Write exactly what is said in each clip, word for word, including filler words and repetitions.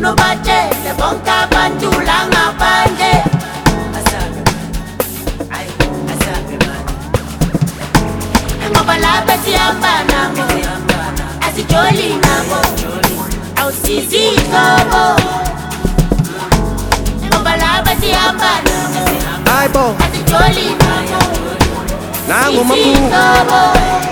Bengifuna ubatshele bonke abantu la ngaphandle asabe, ayi asabe manje. Ngoba lapha sihamba nabo asijoli nabo awusizi ihlobo. Ngoba lapha sihamba nabo Aibo, asijoli nabo nangu sizi mapu. ihlobo.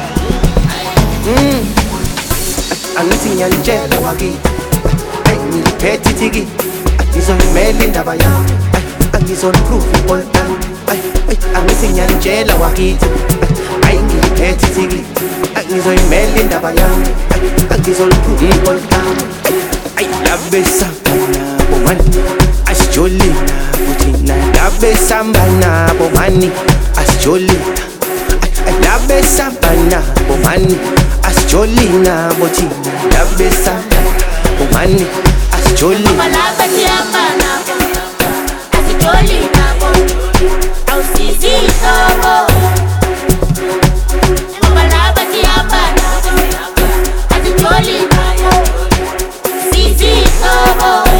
Mm. Angithi ngiyanitshela wakithi, ay ngiliphethe ithiki, ngizoyimela indaba yami, ay angizoniprove ipolitani, ay ay angithi ngiyanitshela wakithi, ay ngiliphethe ithiki, ngizoyimela indaba yami, ay angizoniprove ipolitani, ay labe samba nabo mani asijoli nabo thina, labe samba nabo mani asijoli, ay labe samba nabo mani asijoli nabo thina, labe samba nabo mani asijoli. Ngoba lapha sihamba nabo asijoli nabo awusizi ihlobo. Ngoba lapha sihamba nabo asijoli nabo sizi ihlobo.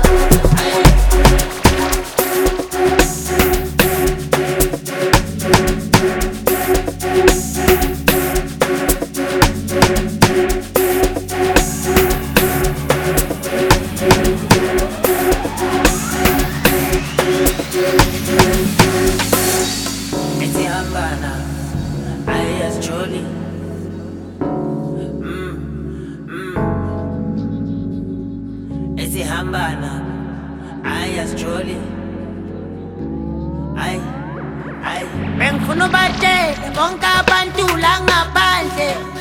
Esihambana ayi asijoli. Mm, mm. Esihambana ayi asijoli. Ayi ayi bengifuna ubatshele bonke abantu la ngaphandle